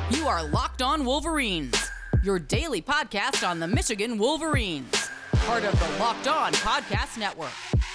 You are Locked On Wolverines, your daily podcast on the Michigan Wolverines, part of the Locked On Podcast Network.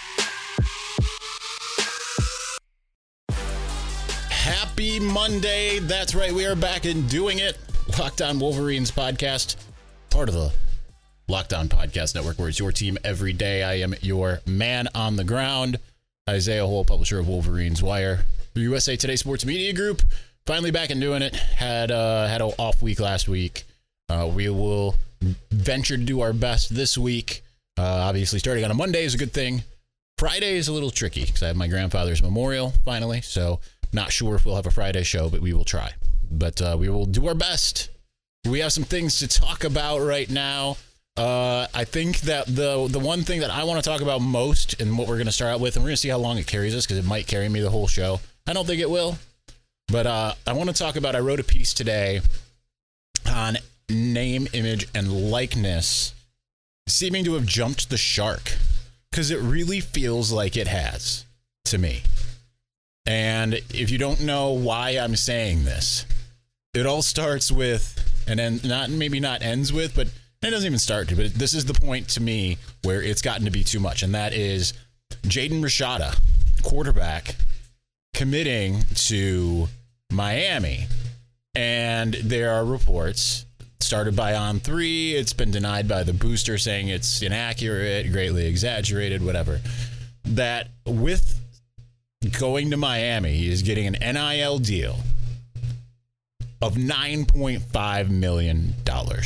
Happy Monday. That's right. We are back and doing it. Locked On Wolverines podcast, part of the Locked On Podcast Network, where it's your team every day. I am your man on the ground, Isaiah Hole, publisher of Wolverines Wire, the USA Today Sports Media Group. Finally back and doing it. Had an off week last week. We will venture to do our best this week. Obviously, starting on a Monday is a good thing. Friday is a little tricky because I have my grandfather's memorial finally, so not sure if we'll have a Friday show, but we will try. But we will do our best. We have some things to talk about right now. I think that the one thing that I want to talk about most, and what we're going to start out with, and we're going to see how long it carries us because it might carry me the whole show. I don't think it will. But I want to talk about, I wrote a piece today on name, image, and likeness seeming to have jumped the shark, because it really feels like it has to me. And if you don't know why I'm saying this, it all starts with, and then maybe not ends with, but it doesn't even start to, but this is the point to me where it's gotten to be too much, and that is Jaden Rashada, quarterback, committing to Miami. And there are reports, started by On3, it's been denied by the booster, saying it's inaccurate, greatly exaggerated, whatever, that with going to Miami, he is getting an NIL deal of $9.5 million.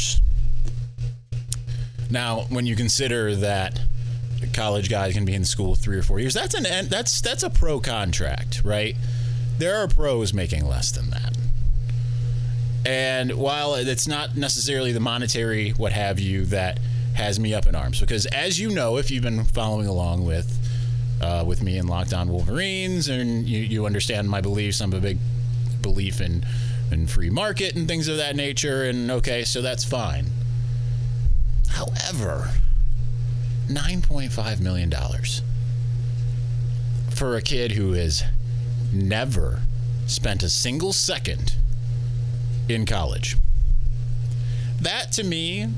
Now, when you consider that a college guy can be in school 3 or 4 years, that's a pro contract, right? There are pros making less than that. And while it's not necessarily the monetary what have you that has me up in arms, because as you know, if you've been following along with me in Locked On Wolverines, and you understand my beliefs, I'm a big belief in free market and things of that nature, and okay, so that's fine. However, $9.5 million for a kid who has never spent a single second in college. That, to me,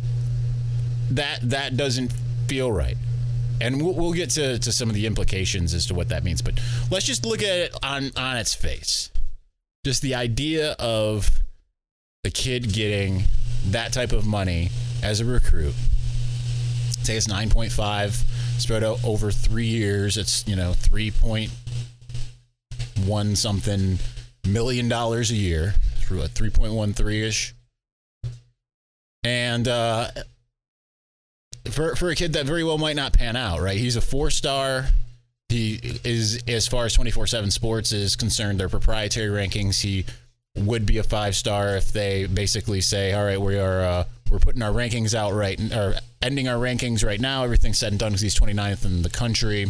that doesn't feel right. And we'll get to some of the implications as to what that means. But let's just look at it on its face. Just the idea of a kid getting that type of money as a recruit. Say it's 9.5 spread out over 3 years. It's, 3.1 something million dollars a year, through a 3.13-ish. And for a kid that very well might not pan out, right? He's a 4-star. He is, as far as 24/7 Sports is concerned, their proprietary rankings, he would be a 5-star if they basically say, all right, we're putting our rankings out right, or ending our rankings right now. Everything's said and done because he's 29th in the country.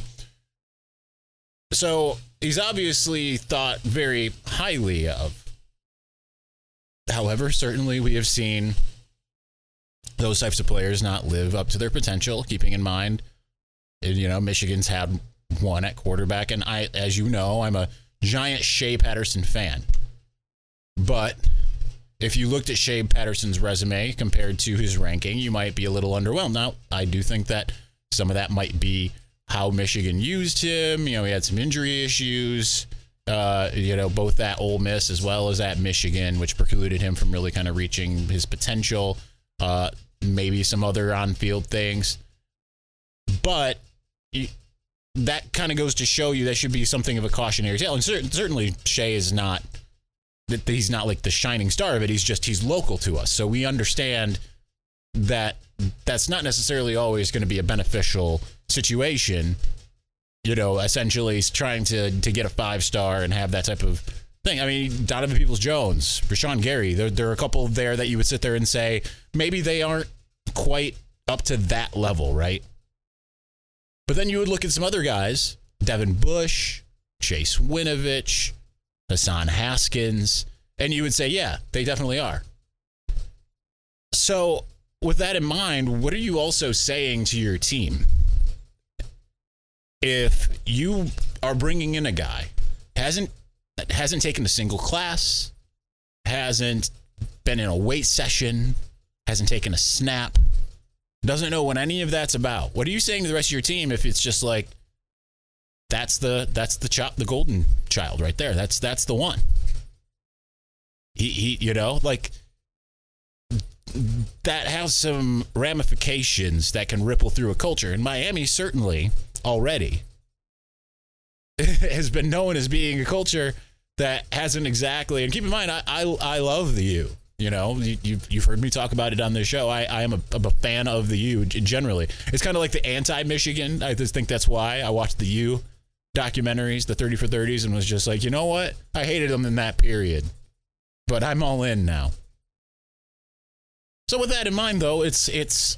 So he's obviously thought very highly of. However, certainly we have seen those types of players not live up to their potential, keeping in mind, Michigan's had one at quarterback, and as you know, I'm a giant Shea Patterson fan. But if you looked at Shea Patterson's resume compared to his ranking, you might be a little underwhelmed. Now, I do think that some of that might be how Michigan used him. He had some injury issues, both at Ole Miss as well as at Michigan, which precluded him from really kind of reaching his potential. Maybe some other on-field things. But that kind of goes to show you that should be something of a cautionary tale. And certainly Shea is not, that he's not like the shining star of it. He's local to us. So we understand that that's not necessarily always going to be a beneficial situation. Essentially he's trying to get a 5-star and have that type of thing. I mean, Donovan Peoples-Jones, Rashawn Gary, there are a couple there that you would sit there and say, maybe they aren't quite up to that level, right? But then you would look at some other guys, Devin Bush, Chase Winovich, Hassan Haskins, and you would say, yeah, they definitely are. So with that in mind, what are you also saying to your team? If you are bringing in a guy, hasn't taken a single class, hasn't been in a weight session, hasn't taken a snap, doesn't know what any of that's about. What are you saying to the rest of your team if it's just like, that's the golden child right there. That's the one. He like, that has some ramifications that can ripple through a culture. And Miami certainly already has been known as being a culture that hasn't exactly, and keep in mind, I love the U. You've heard me talk about it on this show. I am a fan of the U generally. It's kind of like the anti-Michigan. I just think that's why I watched the U documentaries, the 30 for 30s, and was just like, you know what? I hated them in that period, but I'm all in now. So with that in mind, though, it's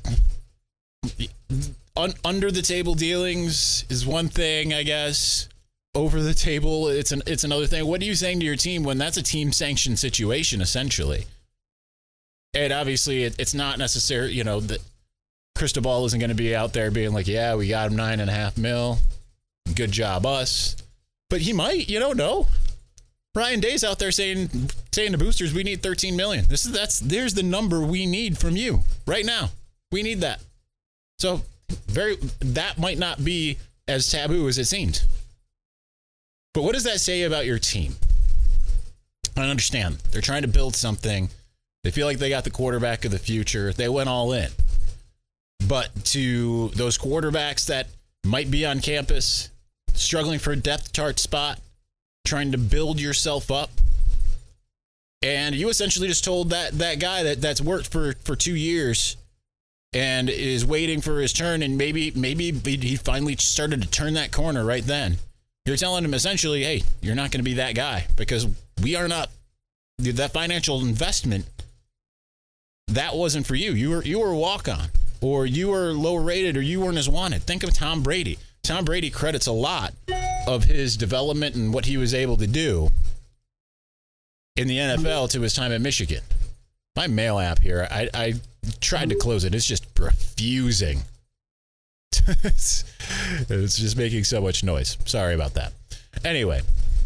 under the table dealings is one thing, I guess. Over the table, it's another thing. What are you saying to your team when that's a team sanctioned situation, essentially? And obviously, it's not necessary, that Cristobal isn't going to be out there being like, yeah, we got him $9.5 million. Good job, us. But he might, no. Ryan Day's out there saying to boosters, we need $13 million. There's the number we need from you right now. We need that. So that might not be as taboo as it seemed. But what does that say about your team? I understand. They're trying to build something. They feel like they got the quarterback of the future. They went all in. But to those quarterbacks that might be on campus, struggling for a depth chart spot, trying to build yourself up, and you essentially just told that guy that's worked for 2 years and is waiting for his turn, and maybe he finally started to turn that corner right then. You're telling him essentially, hey, you're not going to be that guy because we are not. That financial investment, that wasn't for you. You were a walk-on, or you were lower rated, or you weren't as wanted. Think of Tom Brady. Tom Brady credits a lot of his development and what he was able to do in the NFL to his time at Michigan. My mail app here, I tried to close it. It's just refusing. It's just making so much noise. Sorry about that. Anyway,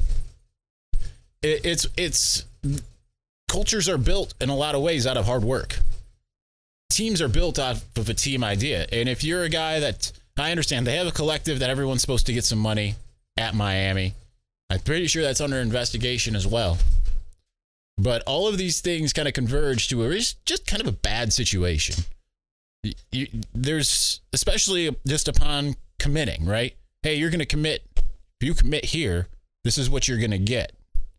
it's cultures are built in a lot of ways out of hard work. Teams are built out of a team idea. And if you're a guy that, I understand they have a collective that everyone's supposed to get some money at Miami. I'm pretty sure that's under investigation as well. But all of these things kind of converge to where it's just kind of a bad situation. There's, especially just upon committing, right? Hey, you're going to commit. If you commit here, this is what you're going to get.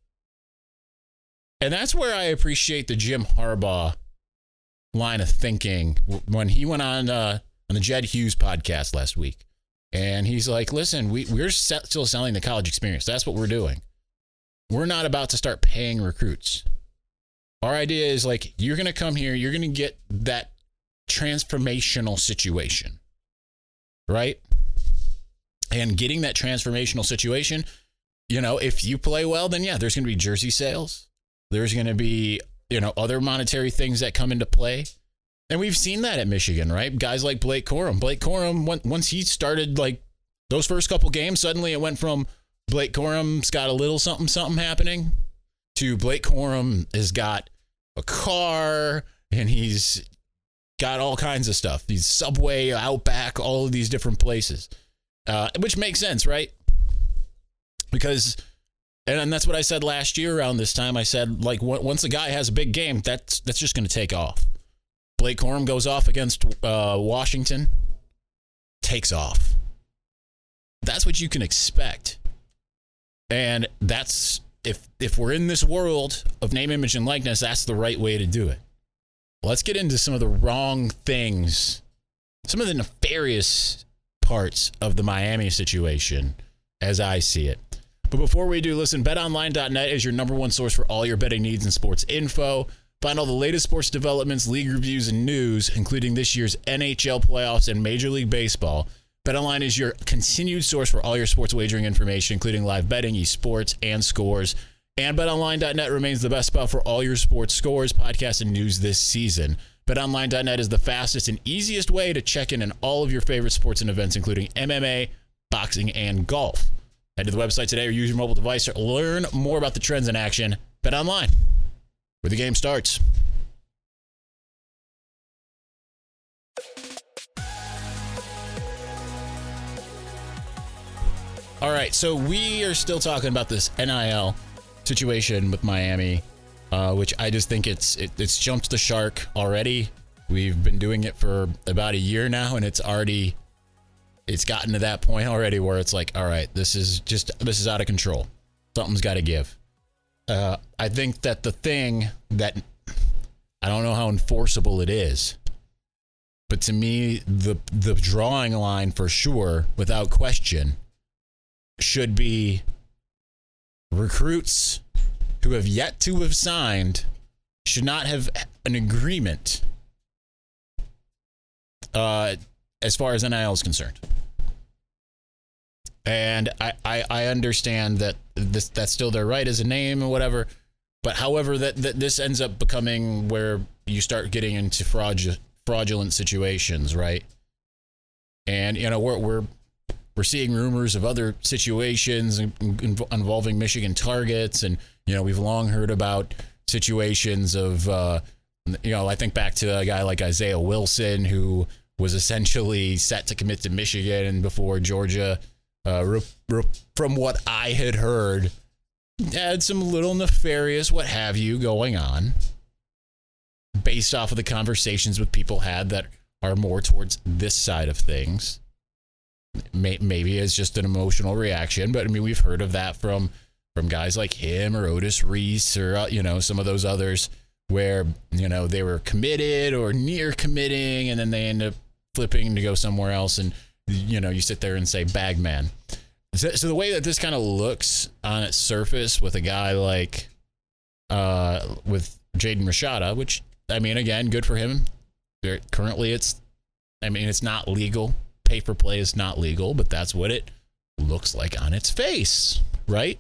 And that's where I appreciate the Jim Harbaugh line of thinking when he went on the Jed Hughes podcast last week. And he's like, listen, we're still selling the college experience. That's what we're doing. We're not about to start paying recruits. Our idea is like, you're going to come here, you're going to get that transformational situation, right? And getting that transformational situation, if you play well, then yeah, there's going to be jersey sales. There's going to be, other monetary things that come into play. And we've seen that at Michigan, right? Guys like Blake Corum. Blake Corum, once he started like those first couple games, suddenly it went from Blake Corum's got a little something happening to Blake Corum has got a car and he's got all kinds of stuff. He's Subway, Outback, all of these different places, which makes sense, right? Because, and that's what I said last year around this time. I said, like, once a guy has a big game, that's just going to take off. Blake Corum goes off against Washington, takes off. That's what you can expect. And that's, if we're in this world of name, image, and likeness, that's the right way to do it. Let's get into some of the wrong things, some of the nefarious parts of the Miami situation as I see it. But before we do, listen, betonline.net is your number one source for all your betting needs and sports info. Find all the latest sports developments, league reviews, and news, including this year's NHL playoffs and Major League Baseball. BetOnline is your continued source for all your sports wagering information, including live betting, esports, and scores. And BetOnline.net remains the best spot for all your sports scores, podcasts, and news this season. BetOnline.net is the fastest and easiest way to check in on all of your favorite sports and events, including MMA, boxing, and golf. Head to the website today or use your mobile device to learn more about the trends in action. BetOnline. where the game starts. All right, so we are still talking about this NIL situation with Miami, which I just think it's jumped the shark already. We've been doing it for about a year now, and it's gotten to that point already where it's like, all right, this is out of control. Something's got to give. I think that the thing that, I don't know how enforceable it is, but to me, the drawing line for sure, without question, should be recruits who have yet to have signed should not have an agreement as far as NIL is concerned. And I understand that that's still their right as a name and whatever, but however that this ends up becoming where you start getting into fraudulent situations, right? And you know we're seeing rumors of other situations involving Michigan targets, and you know we've long heard about situations of I think back to a guy like Isaiah Wilson, who was essentially set to commit to Michigan before Georgia, from what I had heard, had some little nefarious what have you going on based off of the conversations with people had that are more towards this side of things. Maybe it's just an emotional reaction, but I mean, we've heard of that from guys like him or Otis Reese or, some of those others where, they were committed or near committing and then they end up flipping to go somewhere else. And, you sit there and say, bag man. So the way that this kind of looks on its surface with a guy like, with Jaden Rashada, which, I mean, again, good for him. Currently it's not legal. Pay for play is not legal, but that's what it looks like on its face, right?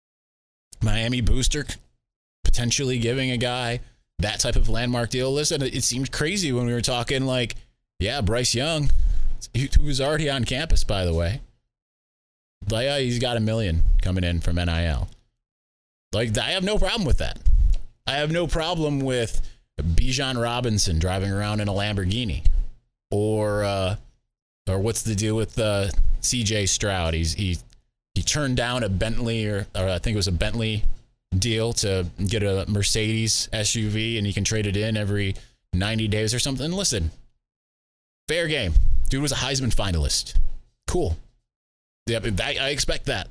Miami booster potentially giving a guy that type of landmark deal. Listen, it seemed crazy when we were talking like, yeah, Bryce Young, who was already on campus, by the way. Like, yeah, he's got $1 million coming in from NIL. Like, I have no problem with that. I have no problem with Bijan Robinson driving around in a Lamborghini, or what's the deal with CJ Stroud? He turned down a Bentley or I think it was a Bentley deal to get a Mercedes SUV, and he can trade it in every 90 days or something. Listen, fair game. Dude was a Heisman finalist. Cool. Yeah, I expect that.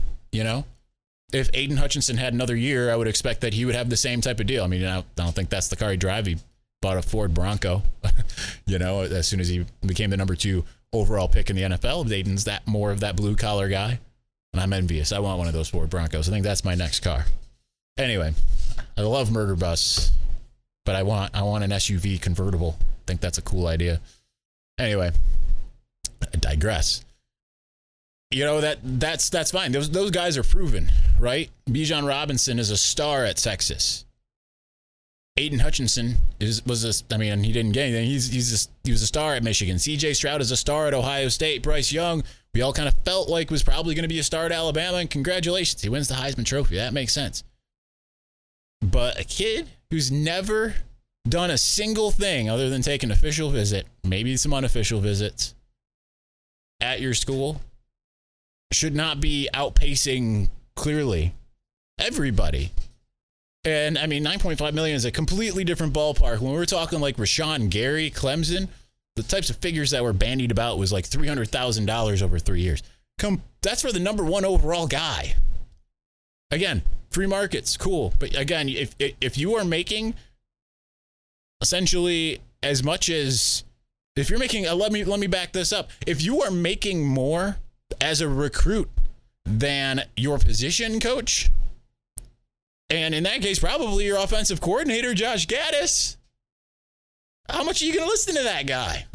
If Aiden Hutchinson had another year, I would expect that he would have the same type of deal. I mean, I don't think that's the car he drive. He bought a Ford Bronco, as soon as he became the number 2 overall pick in the NFL. Aiden's that more of that blue collar guy, and I'm envious. I want one of those Ford Broncos. I think that's my next car. Anyway, I love Murder Bus, but I want an SUV convertible. I think that's a cool idea. Anyway, I digress. That's fine. Those guys are proven, right? Bijan Robinson is a star at Texas. Aiden Hutchinson he didn't get anything. He was a star at Michigan. CJ Stroud is a star at Ohio State. Bryce Young, we all kind of felt like was probably going to be a star at Alabama, and congratulations, he wins the Heisman Trophy. That makes sense. But a kid who's never done a single thing other than take an official visit, maybe some unofficial visits at your school, should not be outpacing clearly everybody. And I mean, $9.5 million is a completely different ballpark. When we're talking like Rashawn Gary, Clemson, the types of figures that were bandied about was like $300,000 over 3 years. That's for the number 1 overall guy. Again, free markets, cool. But again, if you are making essentially as much as, if you're making, let me back this up. If you are making more as a recruit than your position coach, and in that case, probably your offensive coordinator, Josh Gattis, how much are you going to listen to that guy?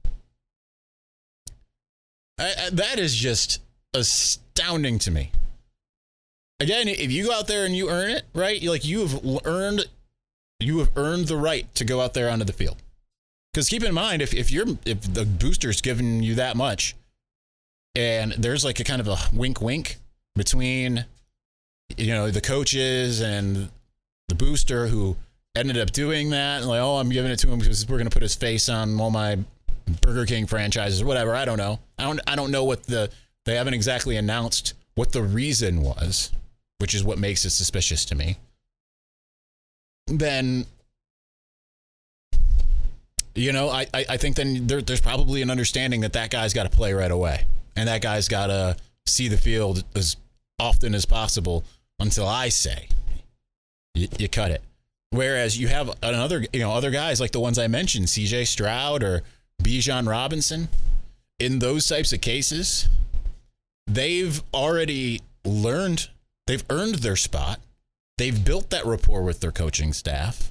That is just astounding to me. Again, if you go out there and you earn it, right? You have earned the right to go out there onto the field. Because keep in mind, if the booster's giving you that much, and there's like a kind of a wink between the coaches and the booster, who ended up doing that. And like, oh, I'm giving it to him because we're going to put his face on all my Burger King franchises or whatever. I don't know. I don't know what they haven't exactly announced what the reason was, which is what makes it suspicious to me. Then, you know, I think then there's probably an understanding that guy's got to play right away. And that guy's got to see the field as often as possible until I say you cut it. Whereas you have other guys like the ones I mentioned, CJ Stroud or Bijan Robinson, in those types of cases, they've already learned, they've earned their spot. They've built that rapport with their coaching staff.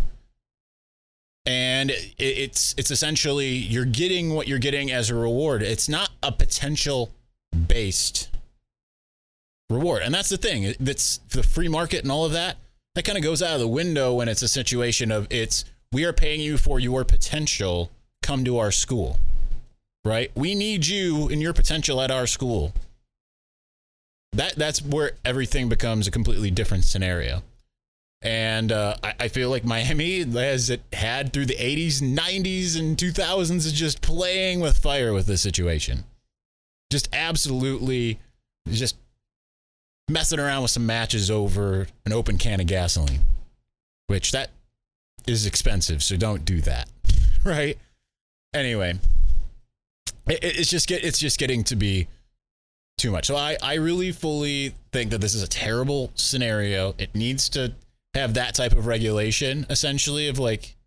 And it's essentially, you're getting what you're getting as a reward. It's not a potential based reward. And that's the thing. That's the free market and all of that. That kind of goes out of the window when it's a situation of we are paying you for your potential. Come to our school, right? We need you and your potential at our school. That's where everything becomes a completely different scenario. And I feel like Miami, as it had through the 80s, 90s, and 2000s, is just playing with fire with this situation. Just absolutely just messing around with some matches over an open can of gasoline, which that is expensive, so don't do that, right? Anyway, it's just getting to be too much. So I really fully think that this is a terrible scenario. It needs to have that type of regulation, essentially, of like,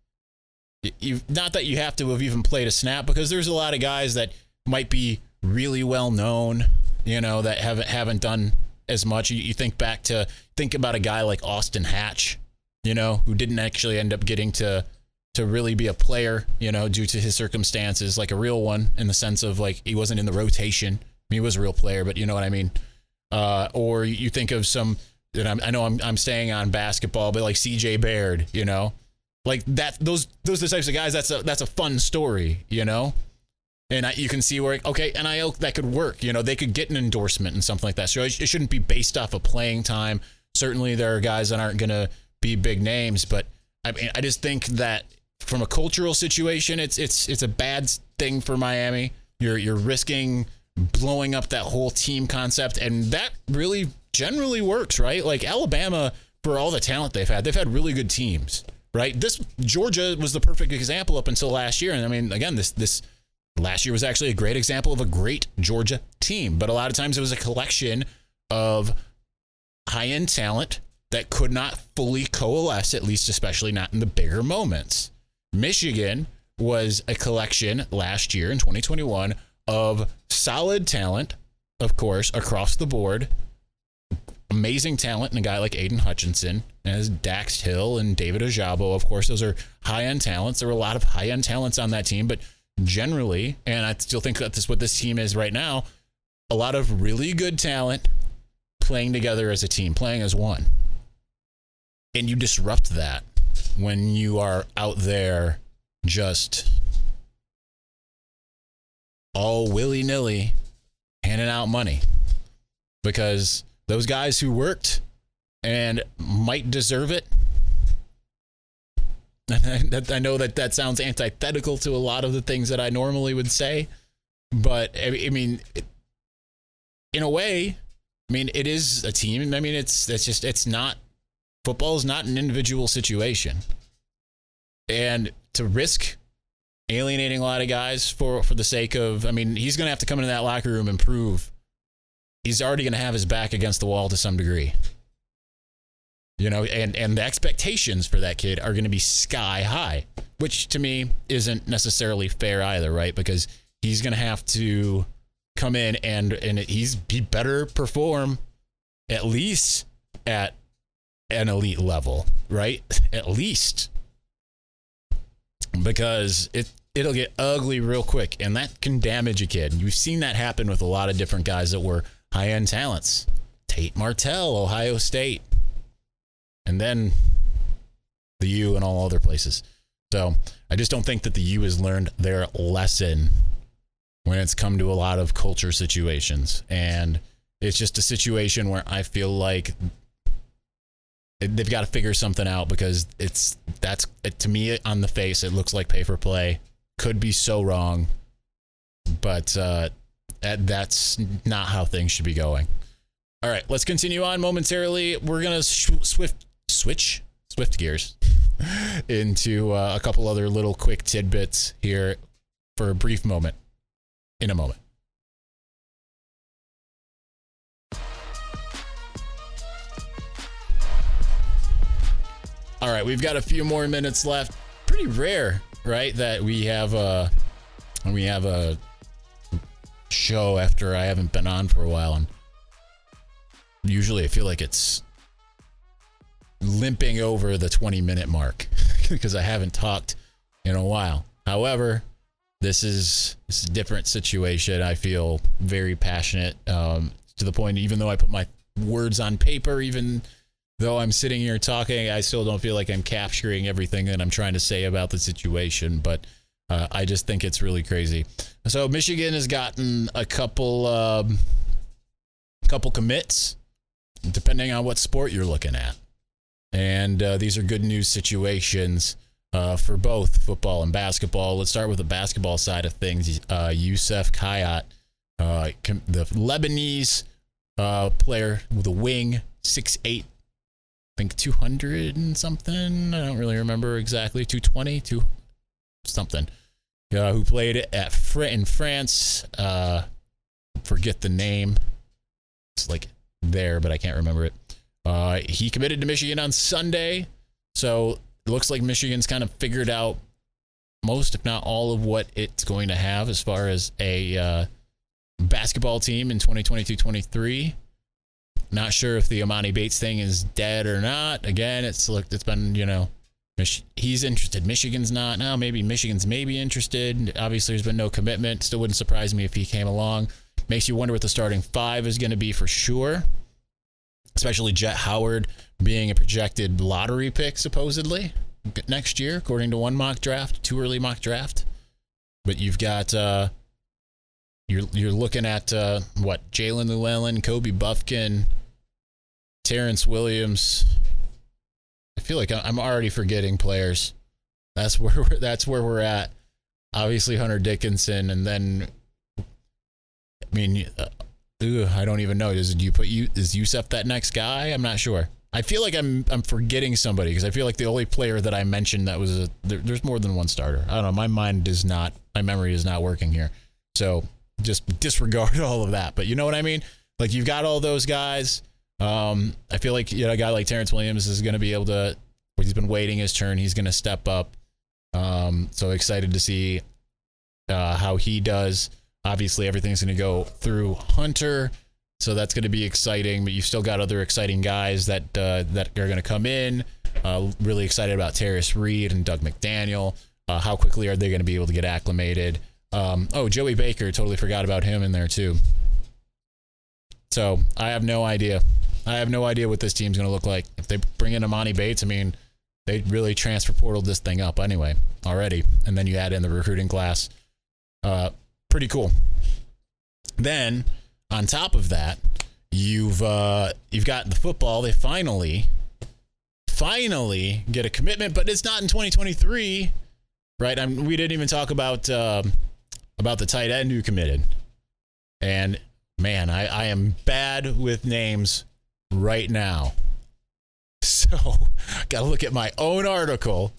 not that you have to have even played a snap, because there's a lot of guys that might be really well known, you know, that haven't done as much. You think about a guy like Austin Hatch, you know, who didn't actually end up getting to really be a player, you know, due to his circumstances, like a real one, in the sense of like he wasn't in the rotation. I mean, he was a real player, but you know what I mean. Or you think of some, and I know I'm staying on basketball, but like CJ Baird, you know, like that. Those are the types of guys. That's a fun story, you know. And you can see where, okay, NIL, that could work. You know, they could get an endorsement and something like that. So it shouldn't be based off of playing time. Certainly there are guys that aren't going to be big names, but I mean, I just think that from a cultural situation, it's a bad thing for Miami. You're risking blowing up that whole team concept, and that really generally works, right? Like Alabama, for all the talent they've had really good teams, right? This Georgia was the perfect example up until last year. And I mean, again, this last year was actually a great example of a great Georgia team, but a lot of times it was a collection of high-end talent that could not fully coalesce, at least especially not in the bigger moments. Michigan was a collection last year in 2021 of solid talent, of course, across the board. Amazing talent in a guy like Aiden Hutchinson, as Dax Hill and David Ojabo. Of course, those are high-end talents. There were a lot of high-end talents on that team, but generally, and I still think that's what this team is right now, a lot of really good talent playing together as a team, playing as one. And you disrupt that when you are out there just all willy-nilly handing out money. Because those guys who worked and might deserve it, I know that sounds antithetical to a lot of the things that I normally would say, but I mean, in a way, I mean, it is a team. I mean, it's not, football is not an individual situation. And to risk alienating a lot of guys for the sake of, I mean, he's going to have to come into that locker room and prove he's already going to have his back against the wall to some degree. You know, and the expectations for that kid are going to be sky high, which to me isn't necessarily fair either, right? Because he's going to have to come in and he better perform at least at an elite level, right? At least. Because it'll get ugly real quick, and that can damage a kid. You've seen that happen with a lot of different guys that were high-end talents. Tate Martell, Ohio State. And then the U and all other places. So I just don't think that the U has learned their lesson when it's come to a lot of culture situations. And it's just a situation where I feel like they've got to figure something out, because to me, on the face, it looks like pay for play. Could be so wrong, but that's not how things should be going. All right, let's continue on momentarily. We're gonna switch gears into a couple other little quick tidbits here for a brief moment. In a moment. All right, we've got a few more minutes left. Pretty rare, right, that we have a show after I haven't been on for a while, and usually I feel like it's limping over the 20-minute mark because I haven't talked in a while. However, this is a different situation. I feel very passionate, to the point, even though I put my words on paper, even though I'm sitting here talking, I still don't feel like I'm capturing everything that I'm trying to say about the situation. But I just think it's really crazy. So Michigan has gotten a couple commits, depending on what sport you're looking at. And these are good news situations for both football and basketball. Let's start with the basketball side of things. Youssef Khayat, the Lebanese player with a wing, 6'8", I think 200 and something. I don't really remember exactly. 220, something. Who played in France. Forget the name. It's like there, but I can't remember it. He committed to Michigan on Sunday. So it looks like Michigan's kind of figured out most, if not all, of what it's going to have as far as a basketball team in 2022-23. Not sure if the Amani Bates thing is dead or not. Again, it's been, he's interested. Michigan's not. Now, maybe Michigan's interested. Obviously, there's been no commitment. Still wouldn't surprise me if he came along. Makes you wonder what the starting five is going to be for sure. Especially Jet Howard being a projected lottery pick, supposedly, next year, according to one mock draft, too early mock draft. But you've got, you're looking at, Jalen Llewellyn, Kobe Buffkin, Terrence Williams. I feel like I'm already forgetting players. That's where we're at. Obviously Hunter Dickinson, and then, I don't even know. Is Youssef that next guy? I'm not sure. I feel like I'm forgetting somebody, because I feel like the only player that I mentioned that was there's more than one starter. I don't know. My memory is not working here. So just disregard all of that. But you know what I mean? Like, you've got all those guys. I feel like a guy like Terrence Williams is going to be able to. He's been waiting his turn. He's going to step up. So excited to see how he does. Obviously, everything's going to go through Hunter, so that's going to be exciting. But you've still got other exciting guys that are going to come in. Really excited about Terrace Reed and Doug McDaniel. How quickly are they going to be able to get acclimated? Joey Baker, totally forgot about him in there too. So I have no idea. What this team's going to look like. If they bring in Amani Bates, they really transfer portaled this thing up anyway already. And then you add in the recruiting class. Pretty cool. Then on top of that, you've got the football. They finally get a commitment, but it's not in 2023, right? We didn't even talk about the tight end who committed. And man, I am bad with names right now. So got to look at my own article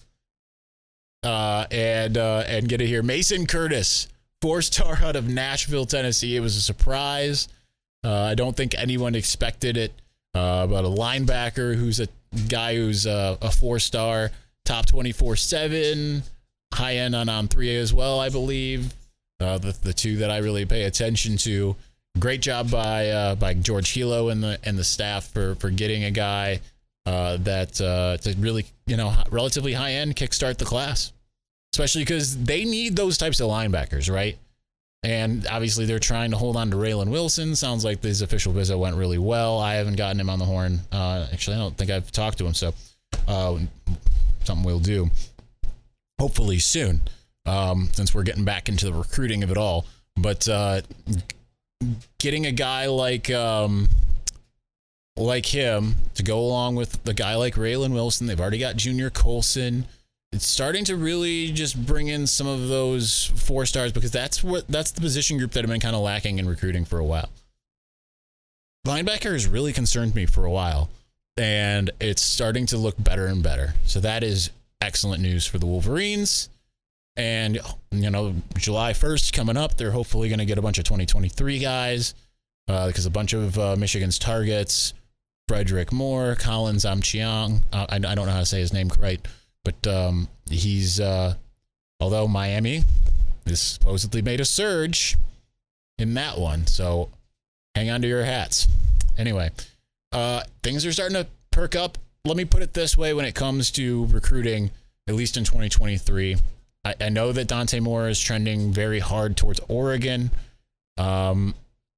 and get it here. Mason Curtis, 4-star out of Nashville, Tennessee. It was a surprise. I don't think anyone expected it. But a linebacker who's a guy who's a 4-star, top 24/7, high end on 3A as well, I believe. The two that I really pay attention to. Great job by George Hilo and the staff for getting a guy that to really, relatively high end kickstart the class, especially because they need those types of linebackers, right? And obviously they're trying to hold on to Raylan Wilson. Sounds like his official visit went really well. I haven't gotten him on the horn. Actually, I don't think I've talked to him, so something we'll do hopefully soon, since we're getting back into the recruiting of it all. But getting a guy like like him to go along with the guy like Raylan Wilson. They've already got Junior Colson. It's starting to really just bring in some of those 4 stars because that's the position group that have been kind of lacking in recruiting for a while. Linebacker has really concerned me for a while, and it's starting to look better and better. So that is excellent news for the Wolverines. And, July 1st coming up, they're hopefully going to get a bunch of 2023 guys because a bunch of Michigan's targets, Frederick Moore, Collins Amchiang, I don't know how to say his name right, but he's, although Miami has supposedly made a surge in that one, so hang on to your hats. Anyway, things are starting to perk up. Let me put it this way when it comes to recruiting, at least in 2023. I know that Dante Moore is trending very hard towards Oregon. In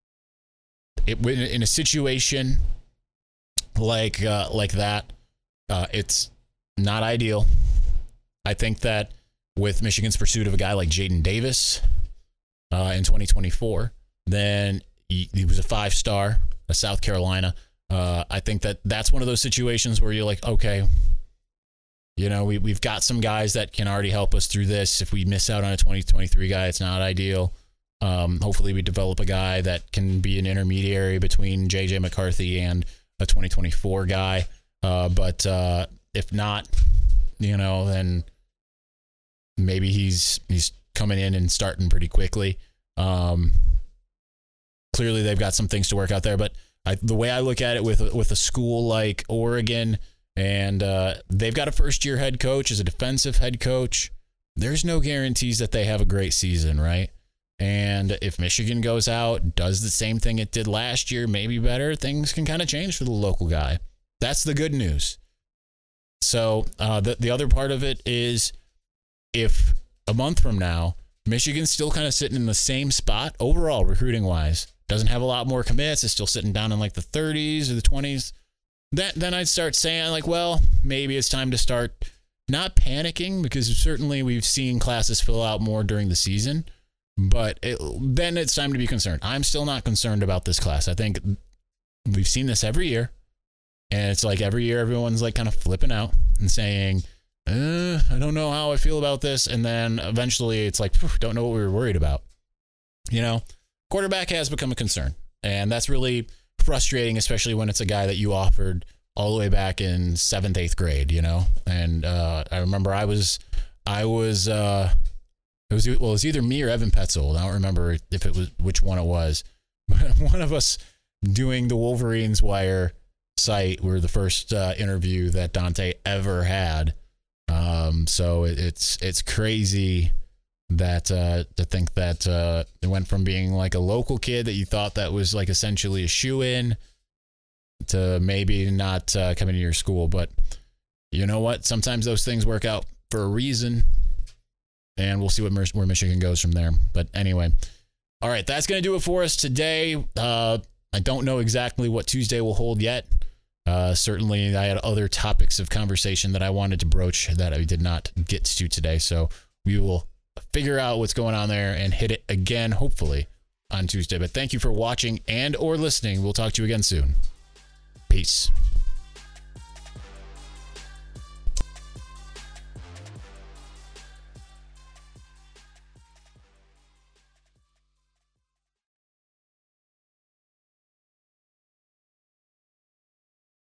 a situation like that, it's not ideal. I think that with Michigan's pursuit of a guy like Jaden Davis in 2024, then he was a 5-star, a South Carolina. I think that that's one of those situations where you're like, okay, we've got some guys that can already help us through this. If we miss out on a 2023 guy, it's not ideal. Hopefully we develop a guy that can be an intermediary between JJ McCarthy and a 2024 guy. But if not, then maybe he's coming in and starting pretty quickly. Clearly they've got some things to work out there, but the way I look at it with a school like Oregon, and they've got a first-year head coach as a defensive head coach, there's no guarantees that they have a great season, right? And if Michigan goes out, does the same thing it did last year, maybe better, things can kind of change for the local guy. That's the good news. So the other part of it is, if a month from now, Michigan's still kind of sitting in the same spot overall recruiting-wise, doesn't have a lot more commits, is still sitting down in like the 30s or the 20s, then I'd start saying, like, well, maybe it's time to start not panicking, because certainly we've seen classes fill out more during the season, but then it's time to be concerned. I'm still not concerned about this class. I think we've seen this every year, and it's like every year everyone's like kind of flipping out and saying, I don't know how I feel about this, and then eventually it's like, don't know what we were worried about. Quarterback has become a concern, and that's really frustrating, especially when it's a guy that you offered all the way back in 7th, 8th grade, and I remember it was either me or Evan Petzold. I don't remember if it was which one it was, but one of us doing the Wolverines Wire site were the first interview that Dante ever had. So it's crazy that to think that it went from being like a local kid that you thought that was like essentially a shoe-in to maybe not coming to your school. But you know what? Sometimes those things work out for a reason, and we'll see where Michigan goes from there. But anyway, all right, that's going to do it for us today. I don't know exactly what Tuesday will hold yet. Certainly I had other topics of conversation that I wanted to broach that I did not get to today. So we will figure out what's going on there and hit it again, hopefully, on Tuesday. But thank you for watching and or listening. We'll talk to you again soon. Peace.